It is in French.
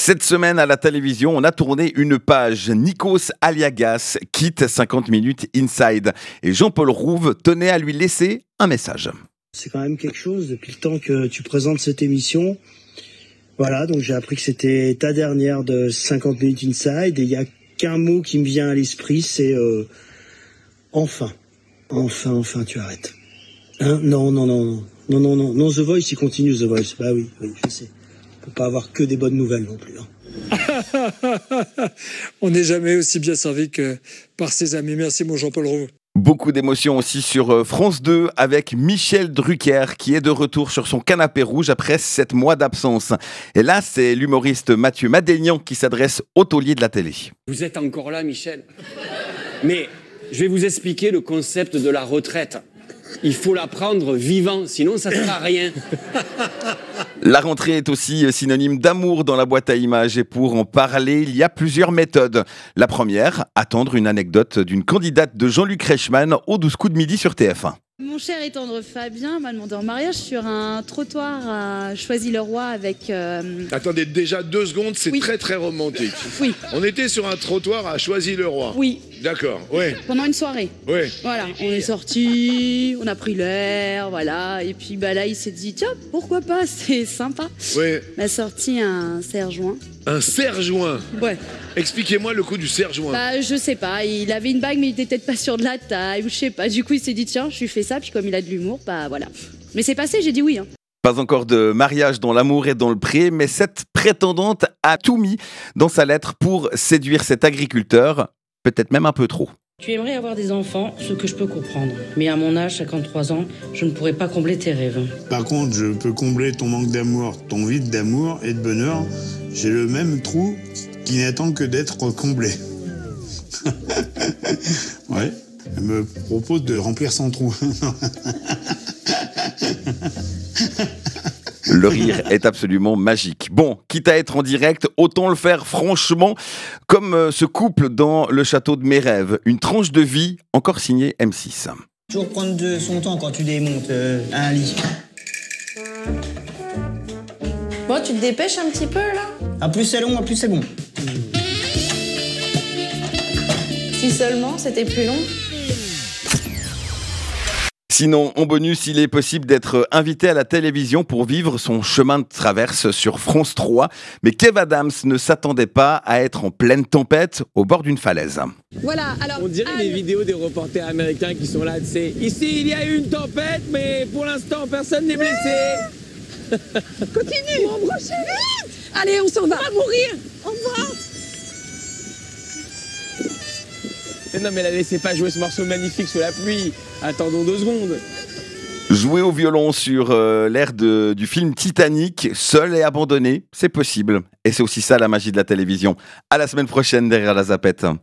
Cette semaine à la télévision, on a tourné une page. Nikos Aliagas quitte 50 minutes Inside. Et Jean-Paul Rouve tenait à lui laisser un message. C'est quand même quelque chose depuis le temps que tu présentes cette émission. Voilà, donc j'ai appris que c'était ta dernière de 50 minutes Inside. Et il n'y a qu'un mot qui me vient à l'esprit, c'est enfin. Enfin, tu arrêtes. Hein? Non, The Voice, il continue The Voice. Bah oui, je sais. On peut pas avoir que des bonnes nouvelles non plus. Hein. On n'est jamais aussi bien servi que par ses amis. Merci mon Jean-Paul Rouve. Beaucoup d'émotions aussi sur France 2 avec Michel Drucker qui est de retour sur son canapé rouge après 7 mois d'absence. Et là, c'est l'humoriste Mathieu Madénian qui s'adresse au taulier de la télé. Vous êtes encore là, Michel. Mais je vais vous expliquer le concept de la retraite. Il faut la prendre vivant, sinon ça ne sert à rien. La rentrée est aussi synonyme d'amour dans la boîte à images et pour en parler, il y a plusieurs méthodes. La première, attendre une anecdote d'une candidate de Jean-Luc Reichmann au 12 coups de midi sur TF1. Mon cher et tendre Fabien m'a demandé en mariage sur un trottoir à Choisy-le-Roi avec... Attendez, déjà 2 secondes, c'est Oui. très romantique. Oui, On était sur un trottoir à Choisy-le-Roi. oui, D'accord, ouais, pendant une soirée. ouais. Voilà, on est sortis, on a pris l'air, voilà. Et puis là, il s'est dit, tiens, pourquoi pas, c'est sympa. Ouais. On a sorti un serre-joint. Un serre-joint. Ouais, Expliquez-moi le coup du serre-joint. bah je sais pas, il avait une bague mais il était peut-être pas sûr de la taille ou je sais pas. Du coup, il s'est dit, tiens, je lui fais ça, puis comme il a de l'humour, bah voilà. Mais c'est passé, j'ai dit oui. Hein. Pas encore de mariage dans l'amour et dans le pré, mais cette prétendante a tout mis dans sa lettre pour séduire cet agriculteur, peut-être même un peu trop. Tu aimerais avoir des enfants, ce que je peux comprendre. Mais à mon âge, 53 ans, je ne pourrais pas combler tes rêves. Par contre, je peux combler ton manque d'amour, ton vide d'amour et de bonheur. J'ai le même trou qui n'attend que d'être comblé. Ouais, elle me propose de remplir son trou. Le rire est absolument magique. Bon, quitte à être en direct, autant le faire franchement, comme ce couple dans Le Château de mes rêves. Une tranche de vie encore signée M6. Toujours prendre de son temps quand tu démontes un lit. Bon, tu te dépêches un petit peu là? À plus c'est long, à plus c'est bon. Si seulement c'était plus long. Sinon, en bonus, il est possible d'être invité à la télévision pour vivre son chemin de traverse sur France 3. Mais Kev Adams ne s'attendait pas à être en pleine tempête au bord d'une falaise. Voilà, alors... On dirait les vidéos des reporters américains qui sont là, tu sais. Ici, il y a eu une tempête, mais pour l'instant, personne n'est blessé. Continue, on broche vite. Allez, on s'en va. On va mourir. Au revoir. Mais non, mais la laissez pas jouer ce morceau magnifique sous la pluie. Attendons 2 secondes. Jouer au violon sur l'air du film Titanic, seul et abandonné, c'est possible. Et c'est aussi ça la magie de la télévision. À la semaine prochaine derrière la zapette.